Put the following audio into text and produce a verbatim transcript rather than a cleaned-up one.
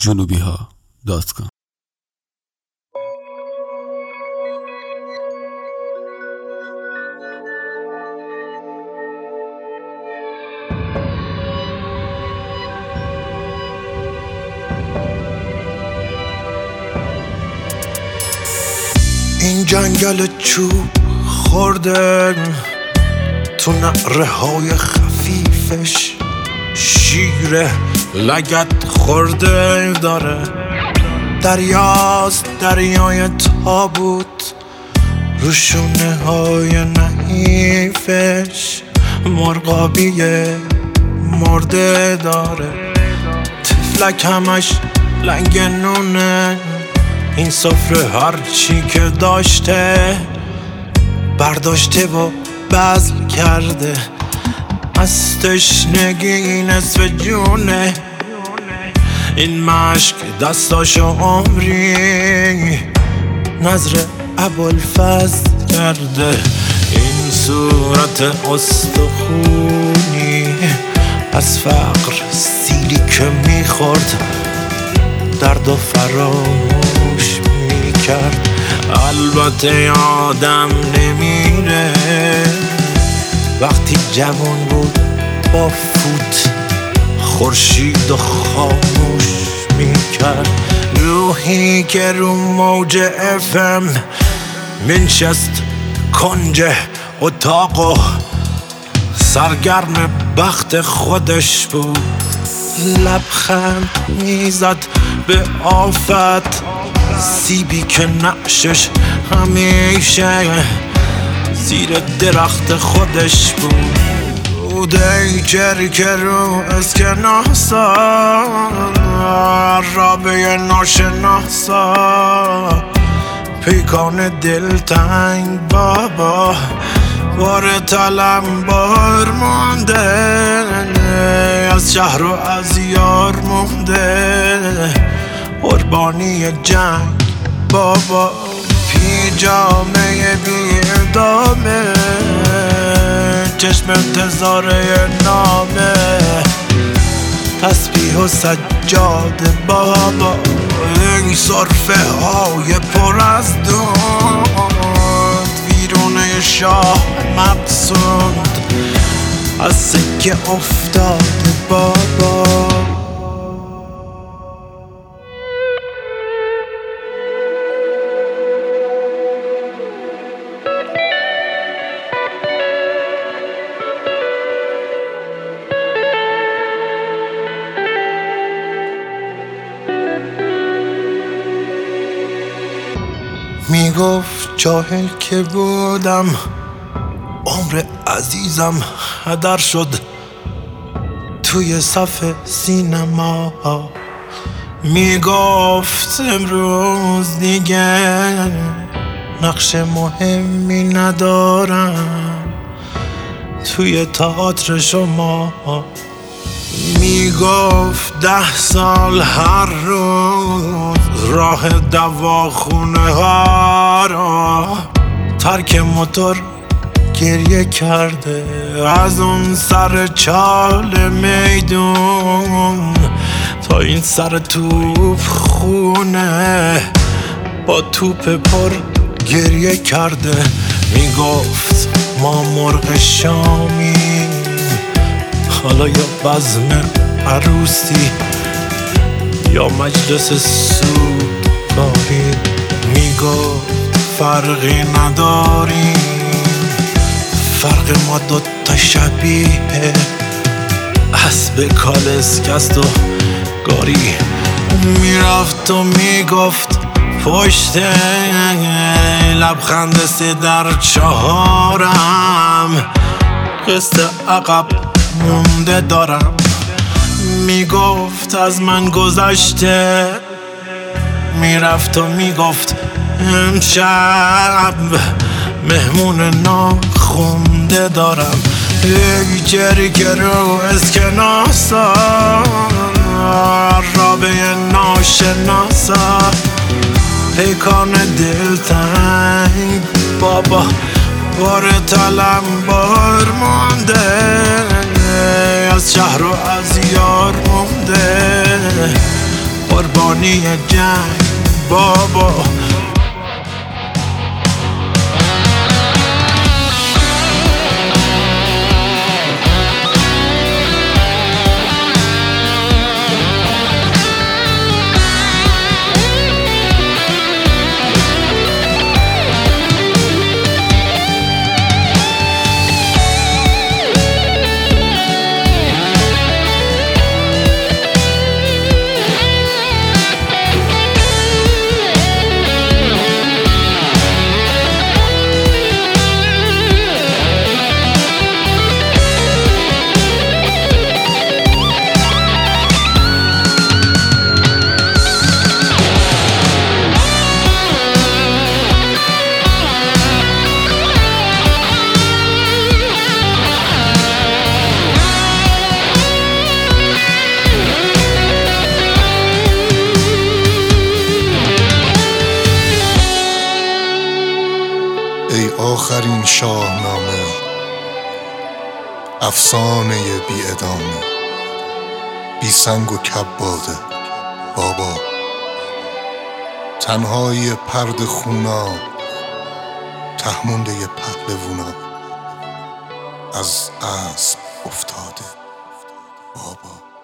جنوبی ها دات کام. این جنگل چوب خورده تو نعره های خفیفش شیر لگد خورده داره. دریاست دریای تابوت روشونه های نحیفش مرغابی مرده داره. تفلک همش لنگ نونه، این سفره هرچی که داشته برداشته و بذل کرده. از تشنگی نصف جونه، این مشک دستاشو عمری نظر ابوالفضل کرده. این صورت استخونی از فقر سیلی که میخورد درد و فراموش میکرد. البته یادم نمیره وقتی جوان بود با فوت خورشید و خاموش میکرد. روحی که رو موج افم منشست کنج اتاق و سرگرم بخت خودش بود. لبخند میزد به آفت، سیبی که نقشش همیشه زیر درخت خودش بود. ای چرک رو اسکناسا رابه ناشناسا پیکان دلتنگ بابا بار تلم بار مونده. از شهر و از یار مونده قربانی جنگ بابا. پیجامه بی ادامه چشم انتظاره نامه تسبیح و سجاده بابا. این صرفه های پر از دود ویرونه شاه مقصود از سکه افتاده بابا. میگفت جاهل که بودم عمر عزیزم هدر شد توی صف سینما. میگفت امروز دیگه نقش مهمی ندارم توی تئاتر شما. میگفت ده سال هر روز راه دواخونه ها را ترک موتور گریه کرده. از اون سر چال میدون تا این سر توپ خونه با توپ پر گریه کرده. میگفت ما مرغ شامی حالا یا بزم عروسی یا مجلس سوگواری. میگفت فرقی نداریم فرق ما دوتا شبیه اسب کالسکست و گاری. میرفت و میگفت پشت لبخند سه در چهارم قسط عقب مونده دارم. میگفت از من گذشته، میرفت و میگفت امشب مهمون ناخونده دارم. ای چرک رو اسکناسا رابه ناشناسا پیکان دلتنگ بابا بار تلم بار مونده. از شهر و از یار مونده قربانی جنگ بابا. ای آخرین شاهنامه، افسانه بی ادامه، بی سنگ و کباده بابا. تنهای پرد خونا، تهمونده پهلوونا، از اسب افتاده بابا.